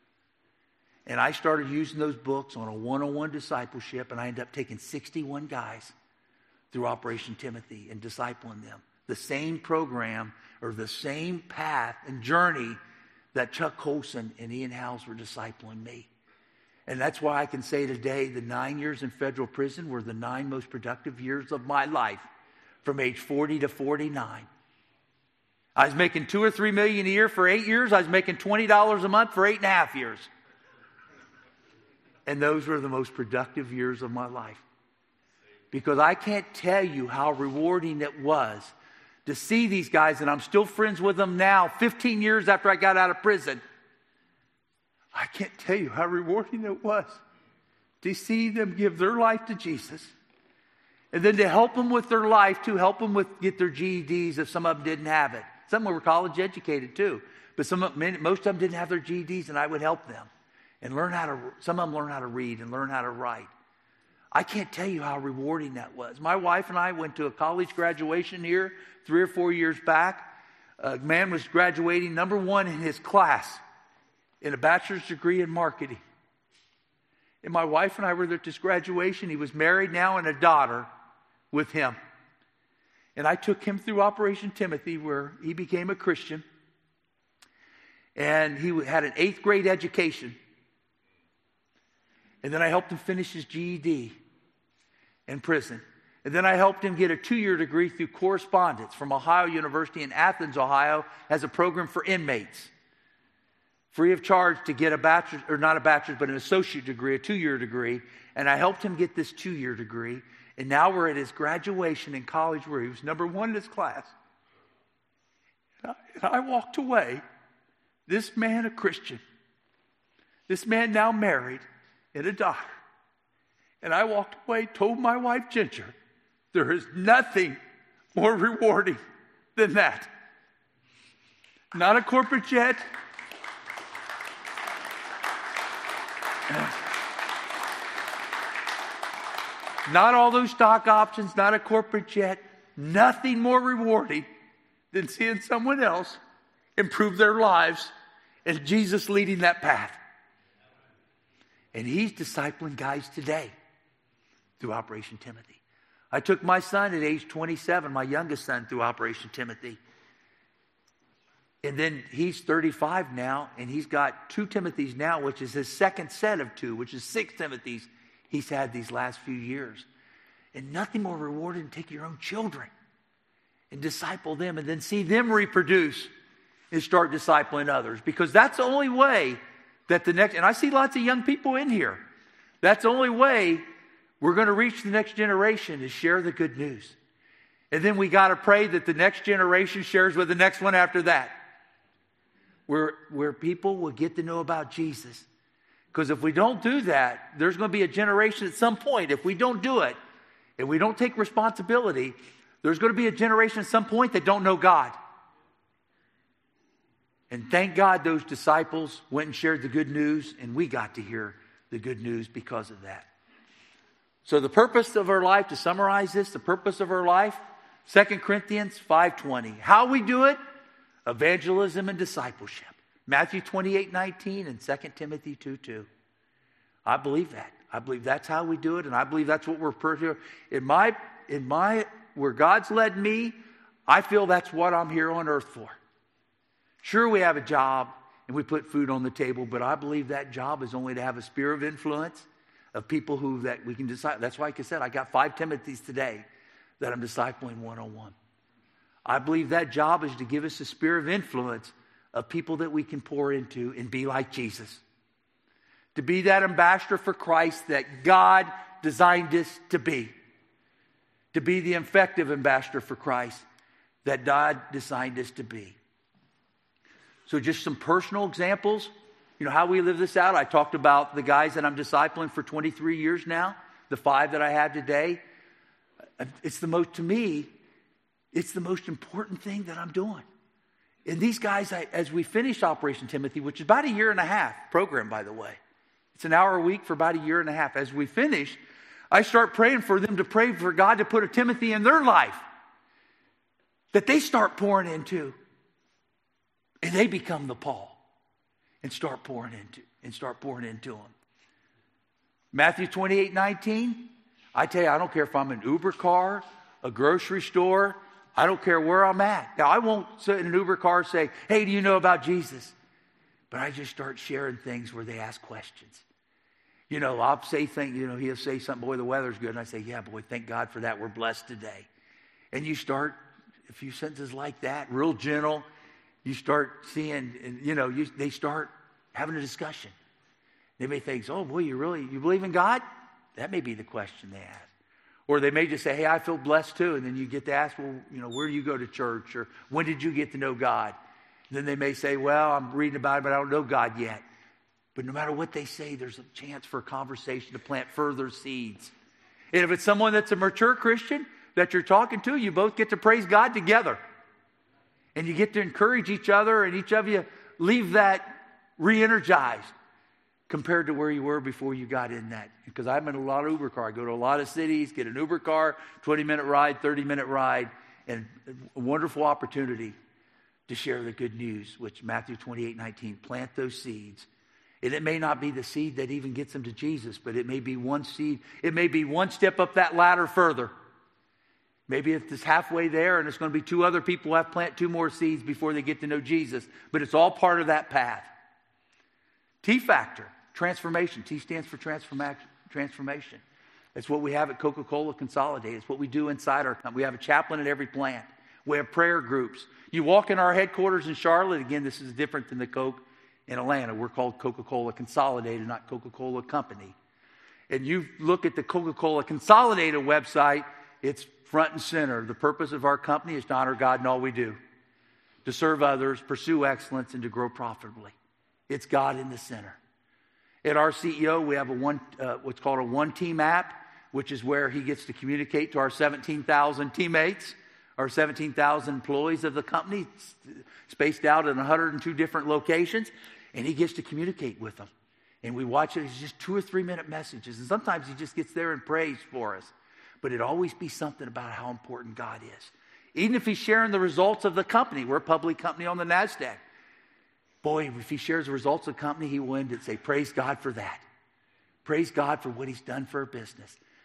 And I started using those books on a one-on-one discipleship, and I ended up taking 61 guys through Operation Timothy and discipling them. The same program or the same path and journey that Chuck Colson and Ian Howes were discipling me. And that's why I can say today the 9 years in federal prison were the 9 most productive years of my life from age 40 to 49. I was making $2 or $3 million a year for 8 years. I was making $20 a month for 8.5 years. And those were the most productive years of my life. Because I can't tell you how rewarding it was to see these guys, and I'm still friends with them now, 15 years after I got out of prison. I can't tell you how rewarding it was to see them give their life to Jesus. And then to help them with their life, to help them get their GEDs if some of them didn't have it. Some were college educated too. But most of them didn't have their GEDs, and I would help them. And some of them learn how to read and learn how to write. I can't tell you how rewarding that was. My wife and I went to a college graduation here 3 or 4 years back. A man was graduating number 1 in his class in a bachelor's degree in marketing. And my wife and I were there at this graduation. He was married now and a daughter with him. And I took him through Operation Timothy where he became a Christian. And he had an 8th grade education. And then I helped him finish his GED in prison. And then I helped him get a 2-year degree through correspondence from Ohio University in Athens, Ohio, as a program for inmates. Free of charge to get a bachelor's, or not a bachelor's, but an associate degree, a 2-year degree. And I helped him get this 2-year degree. And now we're at his graduation in college where he was number 1 in his class. And I walked away, this man a Christian, this man now married and a daughter. And I walked away, told my wife Ginger, there is nothing more rewarding than that. Not a corporate jet. Not all those stock options, not a corporate jet. Nothing more rewarding than seeing someone else improve their lives and Jesus leading that path. And he's discipling guys today through Operation Timothy. I took my son at age 27, my youngest son, through Operation Timothy. And then he's 35 now, and he's got 2 Timothys now, which is his second set of 2, which is 6 Timothys he's had these last few years. And nothing more rewarding than take your own children and disciple them and then see them reproduce and start discipling others. Because that's the only way that the next, and I see lots of young people in here, that's the only way we're going to reach the next generation is share the good news. And then we got to pray that the next generation shares with the next one after that. Where people will get to know about Jesus. Because if we don't do that, there's going to be a generation at some point, if we don't do it, if we don't take responsibility, there's going to be a generation at some point that don't know God. And thank God those disciples went and shared the good news, and we got to hear the good news because of that. So the purpose of our life, to summarize this, the purpose of our life, 2 Corinthians 5:20. How we do it? Evangelism and discipleship. Matthew 28:19 and 2 Timothy 2:2. I believe that. I believe that's how we do it, and I believe that's what we're pursuing. Where God's led me, I feel that's what I'm here on earth for. Sure, we have a job and we put food on the table, but I believe that job is only to have a sphere of influence of people that we can disciple. That's why, like I said, I got 5 Timothys today that I'm discipling one-on-one. I believe that job is to give us a sphere of influence of people that we can pour into and be like Jesus. To be that ambassador for Christ that God designed us to be. To be the effective ambassador for Christ that God designed us to be. So just some personal examples. You know, how we live this out. I talked about the guys that I'm discipling for 23 years now. The 5 that I have today. It's the most important thing that I'm doing. And these guys, as we finish Operation Timothy, which is about a 1.5 year program, by the way. It's an hour a week for about a 1.5 years. As we finish, I start praying for them to pray for God to put a Timothy in their life that they start pouring into. And they become the Paul and start pouring into them. Matthew 28:19. I tell you, I don't care if I'm in an Uber car, a grocery store. I don't care where I'm at. Now, I won't sit in an Uber car and say, hey, do you know about Jesus? But I just start sharing things where they ask questions. You know, I'll say things, you know, he'll say something, boy, the weather's good. And I say, yeah, boy, thank God for that. We're blessed today. And you start a few sentences like that, real gentle. You start seeing, and you know, they start having a discussion. They may think, oh, boy, you believe in God? That may be the question they ask. Or they may just say, hey, I feel blessed too. And then you get to ask, well, you know, where do you go to church? Or when did you get to know God? And then they may say, well, I'm reading about it, but I don't know God yet. But no matter what they say, there's a chance for a conversation to plant further seeds. And if it's someone that's a mature Christian that you're talking to, you both get to praise God together. And you get to encourage each other, and each of you leave that re-energized compared to where you were before you got in that. Because I'm in a lot of Uber car. I go to a lot of cities, get an Uber car, 20-minute ride, 30-minute ride, and a wonderful opportunity to share the good news, which Matthew 28:19, plant those seeds. And it may not be the seed that even gets them to Jesus, but it may be one seed. It may be one step up that ladder further. Maybe it's halfway there, and it's going to be 2 other people who have to plant 2 more seeds before they get to know Jesus. But it's all part of that path. T factor, transformation. T stands for transformation. That's what we have at Coca-Cola Consolidated. It's what we do inside our company. We have a chaplain at every plant. We have prayer groups. You walk in our headquarters in Charlotte. Again, this is different than the Coke in Atlanta. We're called Coca-Cola Consolidated, not Coca-Cola Company. And you look at the Coca-Cola Consolidated website, it's front and center. The purpose of our company is to honor God in all we do, to serve others, pursue excellence, and to grow profitably. It's God in the center. At our CEO, we have what's called a One Team app, which is where he gets to communicate to our 17,000 teammates, our 17,000 employees of the company, spaced out in 102 different locations, and he gets to communicate with them. And we watch it. It's just 2 or 3 minute messages, and sometimes he just gets there and prays for us. But it always be something about how important God is. Even if he's sharing the results of the company. We're a public company on the NASDAQ. Boy, if he shares the results of the company, he will end it and say, praise God for that. Praise God for what he's done for our business.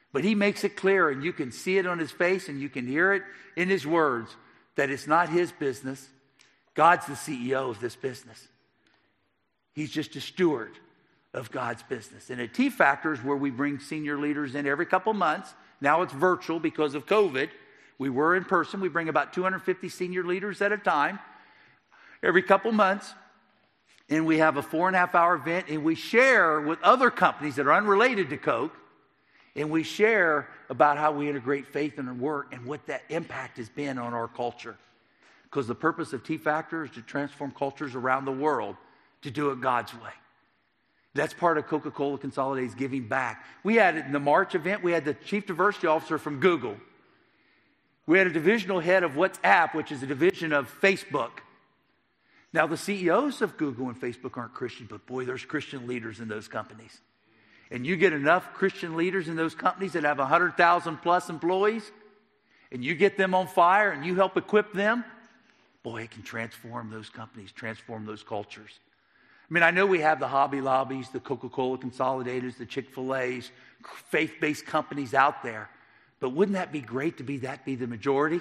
But he makes it clear, and you can see it on his face and you can hear it in his words, that it's not his business. God's the CEO of this business. He's just a steward of God's business. And at T-Factor is where we bring senior leaders in every couple months. Now it's virtual because of COVID. We were in person. We bring about 250 senior leaders at a time every couple months. And we have a 4.5-hour event, and we share with other companies that are unrelated to Coke. And we share about how we integrate faith in our work and what that impact has been on our culture. Because the purpose of T-Factor is to transform cultures around the world to do it God's way. That's part of Coca-Cola Consolidated's giving back. We had in the March event, we had the Chief Diversity Officer from Google. We had a divisional head of WhatsApp, which is a division of Facebook. Now, the CEOs of Google and Facebook aren't Christian, but boy, there's Christian leaders in those companies. And you get enough Christian leaders in those companies that have 100,000 plus employees, and you get them on fire and you help equip them, boy, it can transform those companies, transform those cultures. I mean, I know we have the Hobby Lobbies, the Coca-Cola Consolidateds, the Chick-fil-A's, faith-based companies out there. But wouldn't that be great to be the majority?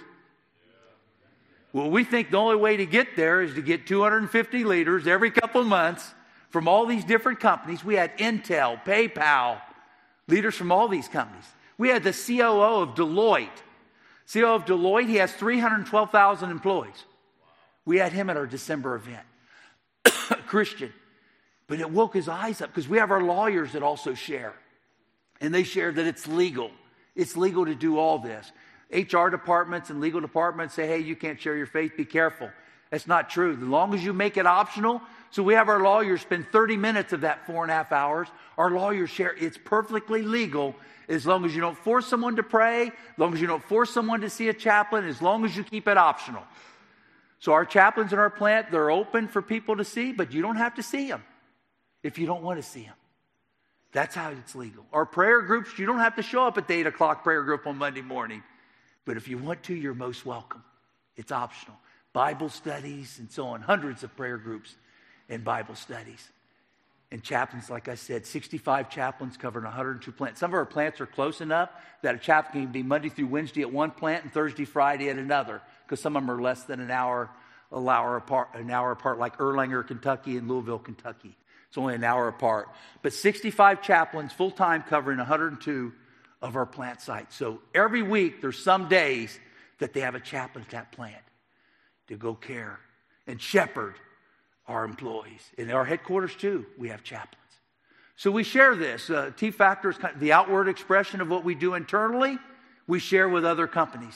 Well, we think the only way to get there is to get 250 leaders every couple of months from all these different companies. We had Intel, PayPal, leaders from all these companies. We had the COO of Deloitte. COO of Deloitte, he has 312,000 employees. We had him at our December event. Christian. But it woke his eyes up because we have our lawyers that also share. And they share that it's legal. It's legal to do all this. HR departments and legal departments say, hey, you can't share your faith. Be careful. That's not true. As long as you make it optional. So we have our lawyers spend 30 minutes of that 4.5 hours. Our lawyers share. It's perfectly legal as long as you don't force someone to pray, as long as you don't force someone to see a chaplain, as long as you keep it optional. So our chaplains in our plant, they're open for people to see, but you don't have to see them if you don't want to see them. That's how it's legal. Our prayer groups, you don't have to show up at the 8 o'clock prayer group on Monday morning. But if you want to, you're most welcome. It's optional. Bible studies and so on. Hundreds of prayer groups and Bible studies. And chaplains, like I said, 65 chaplains covering 102 plants. Some of our plants are close enough that a chaplain can be Monday through Wednesday at one plant and Thursday, Friday at another. Because some of them are less than an hour apart, like Erlanger, Kentucky, and Louisville, Kentucky. It's only an hour apart. But 65 chaplains full-time covering 102 of our plant sites. So every week there's some days that they have a chaplain at that plant to go care and shepherd our employees. In our headquarters too, we have chaplains. So we share this. T-Factor is kind of the outward expression of what we do internally. We share with other companies.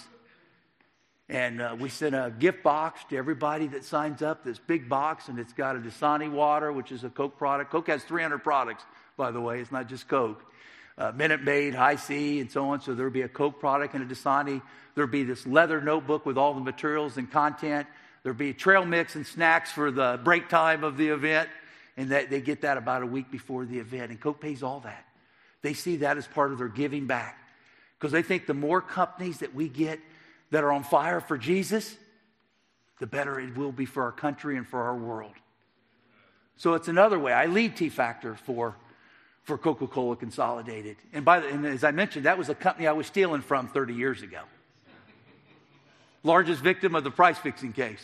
And we send a gift box to everybody that signs up, this big box, and it's got a Dasani water, which is a Coke product. Coke has 300 products, by the way. It's not just Coke. Minute Maid, High C, and so on. So there'll be a Coke product and a Dasani. There'll be this leather notebook with all the materials and content. There'll be trail mix and snacks for the break time of the event. And they get that about a week before the event. And Coke pays all that. They see that as part of their giving back. Because they think the more companies that we get that are on fire for Jesus, the better it will be for our country and for our world. So it's another way. I lead T-Factor for Coca-Cola Consolidated. And as I mentioned, that was a company I was stealing from 30 years ago. Largest victim of the price-fixing case.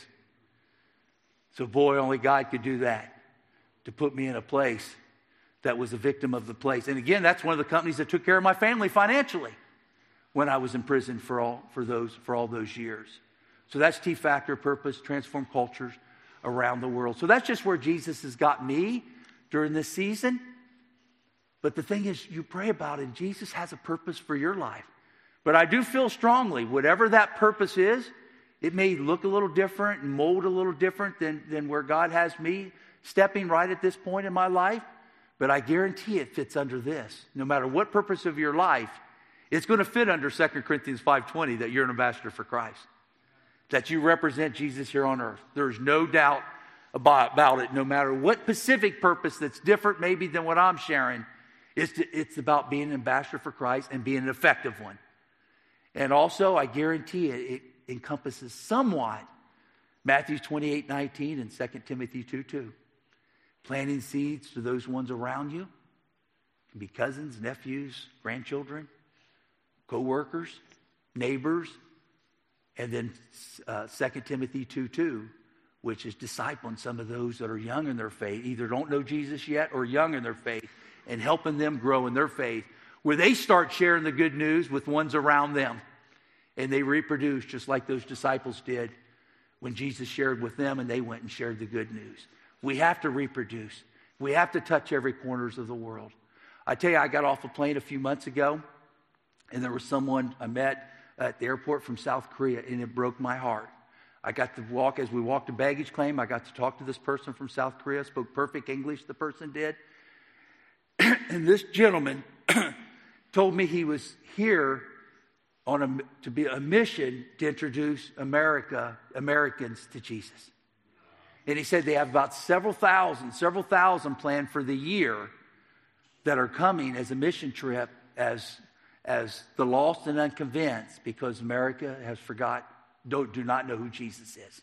So boy, only God could do that, to put me in a place that was a victim of the place. And again, that's one of the companies that took care of my family financially when I was in prison for all those years. So that's T-Factor purpose, transform cultures around the world. So that's just where Jesus has got me during this season. But the thing is, you pray about it, and Jesus has a purpose for your life. But I do feel strongly, whatever that purpose is, it may look a little different and mold a little different than where God has me stepping right at this point in my life. But I guarantee it fits under this. No matter what purpose of your life, it's going to fit under 2 Corinthians 5:20 that you're an ambassador for Christ. That you represent Jesus here on earth. There's no doubt about it. No matter what specific purpose that's different maybe than what I'm sharing, it's about being an ambassador for Christ and being an effective one. And also, I guarantee it encompasses somewhat Matthew 28:19 and 2 Timothy 2:2. Planting seeds to those ones around you. It can be cousins, nephews, grandchildren. co-workers, neighbors, and then 2 Timothy 2:2, which is discipling some of those that are young in their faith, either don't know Jesus yet or young in their faith, and helping them grow in their faith, where they start sharing the good news with ones around them. And they reproduce just like those disciples did when Jesus shared with them and they went and shared the good news. We have to reproduce. We have to touch every corners of the world. I tell you, I got off a plane a few months ago, and there was someone I met at the airport from South Korea, and it broke my heart. I got to walk, as we walked to baggage claim, I got to talk to this person from South Korea, spoke perfect English, the person did. And this gentleman told me he was here to be a mission to introduce Americans to Jesus. And he said they have about several thousand planned for the year that are coming as a mission trip as the lost and unconvinced, because America has do not know who Jesus is.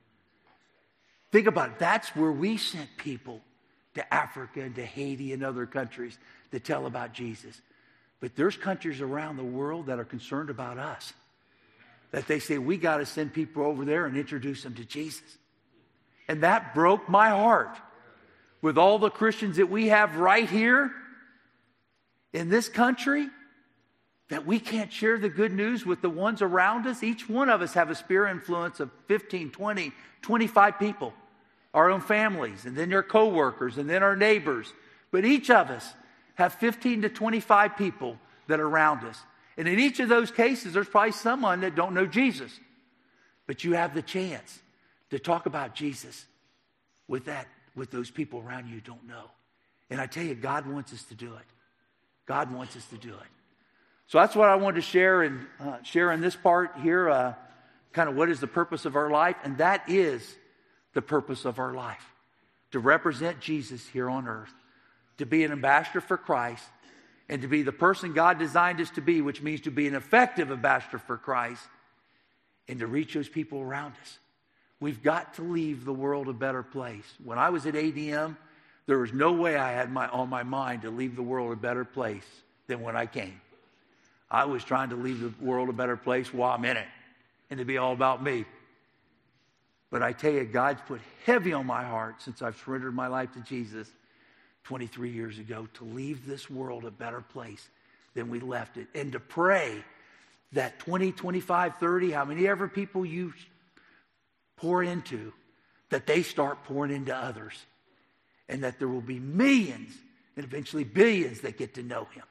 Think about it. That's where we sent people to Africa and to Haiti and other countries to tell about Jesus. But there's countries around the world that are concerned about us, that they say, we got to send people over there and introduce them to Jesus. And that broke my heart. With all the Christians that we have right here in this country, that we can't share the good news with the ones around us. Each one of us have a sphere influence of 15, 20, 25 people. Our own families, and then their co-workers, and then our neighbors. But each of us have 15 to 25 people that are around us. And in each of those cases, there's probably someone that don't know Jesus. But you have the chance to talk about Jesus with those people around you who don't know. And I tell you, God wants us to do it. God wants us to do it. So that's what I wanted to share in this part here, kind of what is the purpose of our life. And that is the purpose of our life, to represent Jesus here on earth, to be an ambassador for Christ, and to be the person God designed us to be, which means to be an effective ambassador for Christ, and to reach those people around us. We've got to leave the world a better place. When I was at ADM, there was no way I had on my mind to leave the world a better place than when I came. I was trying to leave the world a better place while I'm in it, and to be all about me. But I tell you, God's put heavy on my heart since I've surrendered my life to Jesus 23 years ago, to leave this world a better place than we left it. And to pray that 20, 25, 30, how many ever people you pour into, that they start pouring into others. And that there will be millions and eventually billions that get to know him.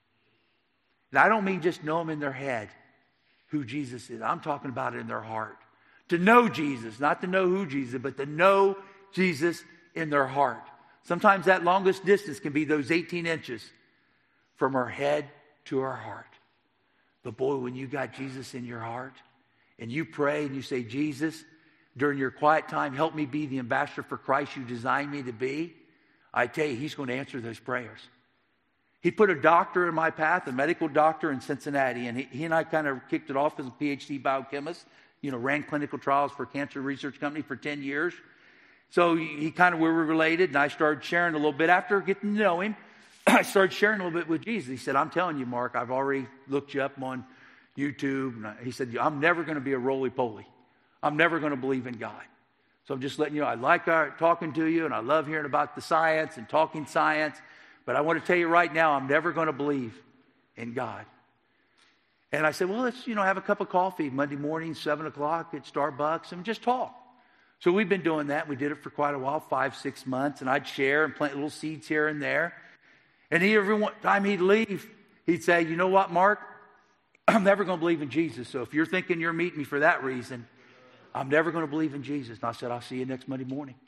And I don't mean just know him in their head, who Jesus is. I'm talking about it in their heart. To know Jesus, not to know who Jesus is, but to know Jesus in their heart. Sometimes that longest distance can be those 18 inches from our head to our heart. But boy, when you got Jesus in your heart and you pray and you say, Jesus, during your quiet time, help me be the ambassador for Christ you designed me to be, I tell you, he's going to answer those prayers. He put a doctor in my path, a medical doctor in Cincinnati, and he and I kind of kicked it off as a PhD biochemist. Ran clinical trials for a cancer research company for 10 years. So we were related, and I started sharing a little bit. After getting to know him, I started sharing a little bit with Jesus. He said, I'm telling you, Mark, I've already looked you up on YouTube. And he said, I'm never going to be a roly-poly. I'm never going to believe in God. So I'm just letting you know, I like talking to you, and I love hearing about the science and talking science. But I want to tell you right now, I'm never going to believe in God. And I said, well, let's, have a cup of coffee Monday morning, 7 o'clock at Starbucks, and just talk. So we've been doing that. We did it for quite a while, 5-6 months, and I'd share and plant little seeds here and there. And every time he'd leave, he'd say, you know what, Mark? I'm never going to believe in Jesus. So if you're thinking you're meeting me for that reason, I'm never going to believe in Jesus. And I said, I'll see you next Monday morning.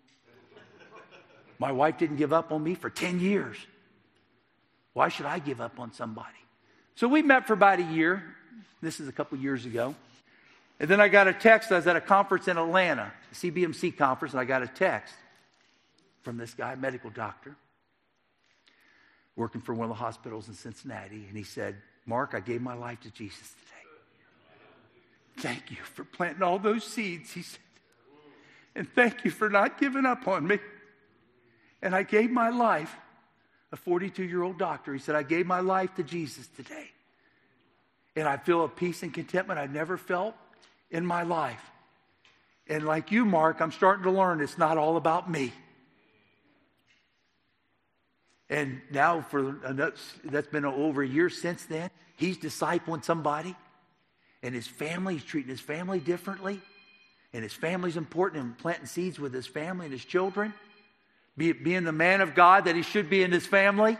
My wife didn't give up on me for 10 years. Why should I give up on somebody? So we met for about a year. This is a couple years ago. And then I got a text. I was at a conference in Atlanta, a CBMC conference, and I got a text from this guy, a medical doctor, working for one of the hospitals in Cincinnati. And he said, Mark, I gave my life to Jesus today. Thank you for planting all those seeds, he said. And thank you for not giving up on me. And I gave my life. A 42-year-old doctor. He said, I gave my life to Jesus today. And I feel a peace and contentment I've never felt in my life. And like you, Mark, I'm starting to learn it's not all about me. And now that's been over a year since then. He's discipling somebody. And his family, he's treating his family differently. And his family's important and planting seeds with his family and his children. Being the man of God that he should be in his family.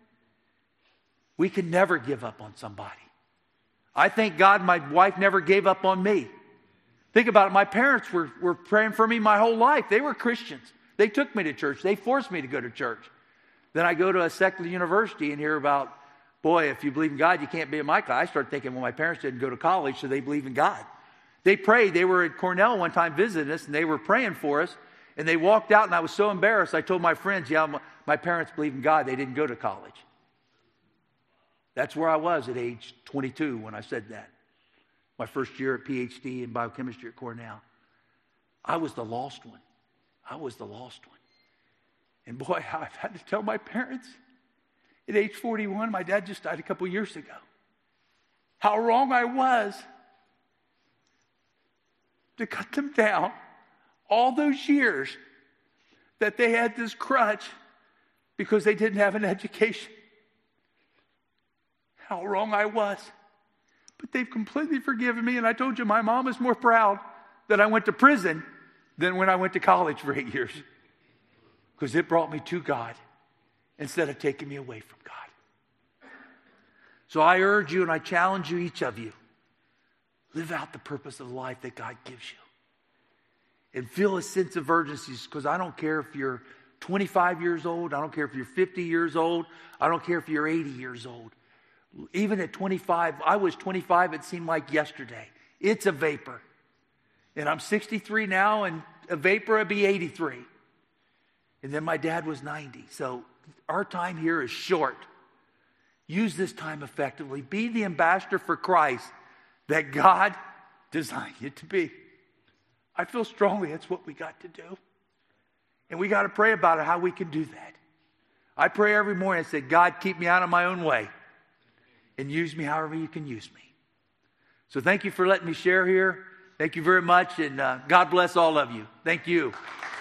We can never give up on somebody. I thank God my wife never gave up on me. Think about it. My parents were praying for me my whole life. They were Christians. They took me to church. They forced me to go to church. Then I go to a secular university and hear about, boy, if you believe in God, you can't be in my class. I started thinking, well, my parents didn't go to college, so they believe in God. They prayed. They were at Cornell one time visiting us, and they were praying for us. And they walked out, and I was so embarrassed. I told my friends, yeah, my parents believe in God. They didn't go to college. That's where I was at age 22 when I said that. My first year at PhD in biochemistry at Cornell. I was the lost one. I was the lost one. And boy, I've had to tell my parents at age 41, my dad just died a couple years ago, how wrong I was to cut them down all those years that they had this crutch because they didn't have an education. How wrong I was. But they've completely forgiven me, and I told you my mom is more proud that I went to prison than when I went to college for 8 years. Because it brought me to God instead of taking me away from God. So I urge you and I challenge you, each of you, live out the purpose of life that God gives you. And feel a sense of urgency, because I don't care if you're 25 years old. I don't care if you're 50 years old. I don't care if you're 80 years old. Even at 25, I was 25, it seemed like yesterday. It's a vapor. And I'm 63 now, and a vapor would be 83. And then my dad was 90. So our time here is short. Use this time effectively. Be the ambassador for Christ that God designed you to be. I feel strongly that's what we got to do. And we got to pray about it, how we can do that. I pray every morning. I say, God, keep me out of my own way. And use me however you can use me. So thank you for letting me share here. Thank you very much. And God bless all of you. Thank you.